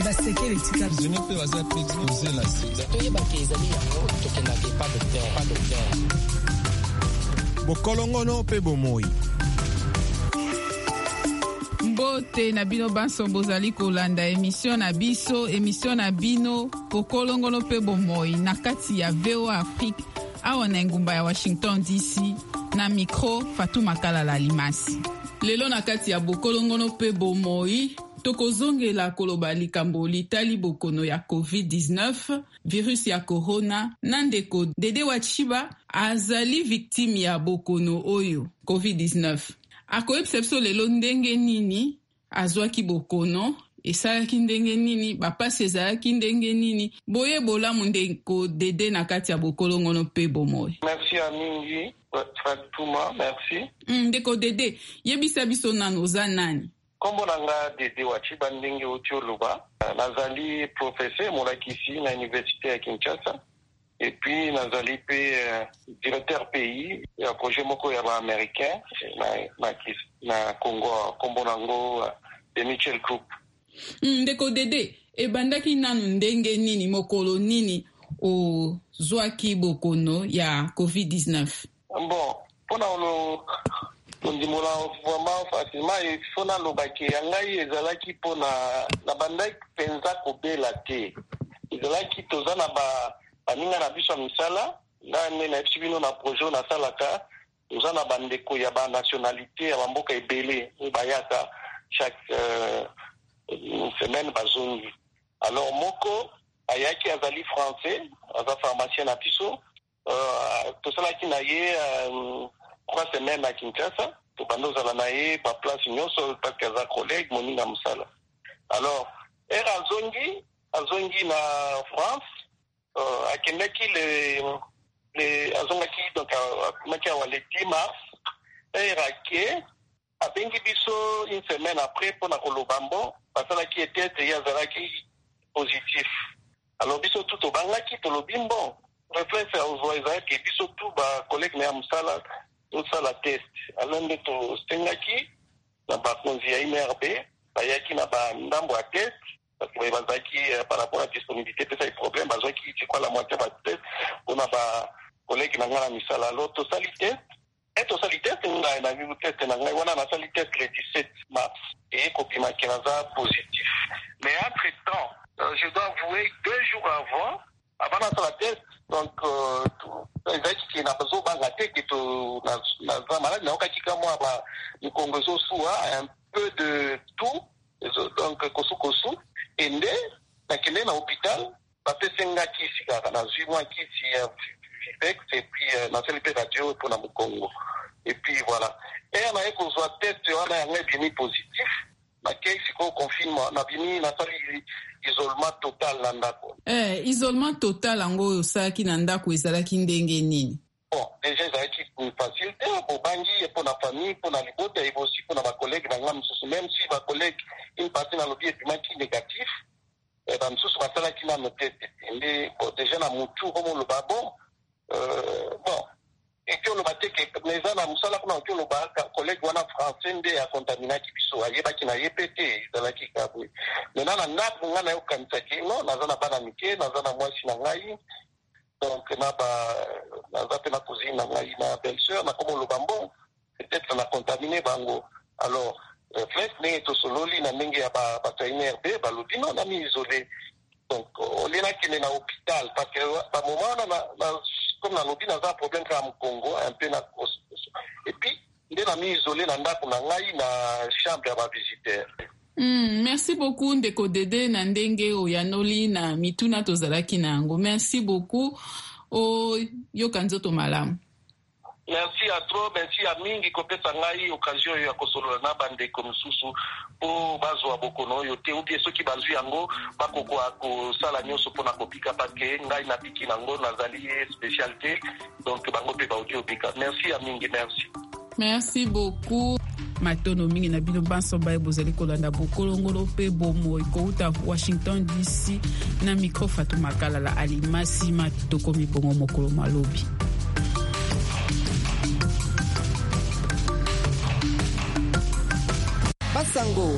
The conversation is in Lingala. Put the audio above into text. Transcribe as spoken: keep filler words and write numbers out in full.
basekele tika zone pe baza pe exposer la sida toyeba ke ezali yango tokendaka epa docteur pas docteur bokolongono pe bomoi. Mbote na bino banso bozali kolanda emission na biso emission na bino bokolongono pe bomoi na kati ya V O A Afrique awa na ngumba ya Washington D C na micro Fatou Makala la Limasi. Lelo na kati ya bokolongono pe bomoi tokozongela koloba likambo litali bokono ya covid dix-neuf virus ya corona nandeko Dede Wachiba azali victime ya bokono oyo covid dix-neuf. Akoyebisa biso lelo ndenge nini azwaki bokono esalaki ndenge nini bapasi ezalaki ndenge nini boye bolamu ndeko Dede na kati ya bokolongono pe bomoi. Merci amingi Fatuma, merci. Mm, ndeko Dede yebisa biso nano za nani? Kombo nanga Dede Wachiba ndenge otioloba nazali professeur molakisi na université ya Kinshasa et puis nazali pe uh, directeur pays ya projet moko ya ba américain na na, na Congo kombo nango uh, de Mitchell Group. Mm, ndeko Dede ebandaki nanu ndenge nini mokolo nini o zwaki bokono ya covid dix-neuf? Bon, pona ono ndimola vraiment facilement il faut na lobaki yangai ezalaki pona na bandaki penza kobela te ezalaki toza na ba baninga na biso misala ngane na ebisibino na projet na salaka toza na bandeko ya ba nationalité ya bamboka ebele bayaka chaque euh, semaine bazongi. Alors moko ayaki azali français aza pharmacien na biso euh, tosalaki na ye euh, trois semaines à Kinshasa, to bando zala na ye pa place nyonso parce que za collègue moninga musala. Alors, era azongi, azongi na France, euh, akendaki le le azongaki donc maki awaleti mars, era ke abengi biso une semaine après pour na kolobambo, pasala ki était ya zalaki positif. Alors biso tout obangaki to lobimbo, réflexe aux ezalaki biso tout ba collègue na musala tout ça la test alors de to stengaki na ba konzi ya I M R B bayaki na ba ndambo ya test parce que bazaki par rapport à disponibilité peut ça problème bazaki c'est quoi la moitié ba test on a ba collègue na ngana misala alors to sali test et to sali test na na vu test na ngana wana na sali test le dix-sept mars et kopima kinaza positif mais entre temps euh, je dois avouer deux jours avant avant la test donc ezaki ki na bazo banga te ki to na na malade na okaki kama ba ni kongozo soa un peu de tout donc kosu kosu ende na kende na hôpital ba pesenga kisi kaka na zimwa kisi ya Vivex et puis na télé radio pour na Congo et puis voilà et na eko zo test wana ya ngebe positif na kesi ko confinement na bini na sali isolement total na ndako. Eh, isolement total ango yosaki na ndako ezalaki ndenge nini? Bon, déjà ezalaki facile te pour bangi pour la famille, pour la libota et aussi pour ma collègue na ngam susu même si ma collègue une partie na lobby est négatif et dans susu basala ki na noté mais bon déjà na mutu comme le babon euh bon et que le baté que les ana musala kuna que le ba collègue wana français ndé a contaminé ki biso ayeba ki na yepete ezalaki kabwe maintenant na ndako ngana yo kansaki no nazana bana mike nazana mwasi na ngai donc na ba nazate na cousine na ngai na belle-sœur na comme le bambo peut-être na contaminé bango alors fait mais to sololi na ndenge ya ba ba I M R B ba lobino na mi isolé donc on est là qui est na hôpital parce que ba moment na na comme na lobby na za problème ka mu Congo un peu na et puis il est na mi isolé na ndako na ngai na chambre ya ba visiteur. Mm, merci beaucoup ndeko Dede na ndenge oyanoli na mituna tozalaki nango. Merci beaucoup o yoka nzoto malamu. Merci à toi, merci à mingi kopesa ngai occasion ya kosolola na bandeko mususu po bazwa bokono yo te ubie soki bazwi yango bakoko akosala nyonso pona kopika pake ngai na piki nango nazali spécialité donc bango pe baudi opika. Merci à mingi, merci. Merci beaucoup. Matono mingi na bino banso bae bozali kolanda bokolongolo pe bomo ikouta Washington D C na micro Fatou Makala la Alimasi matoko mibongo mokolo malobi. Basango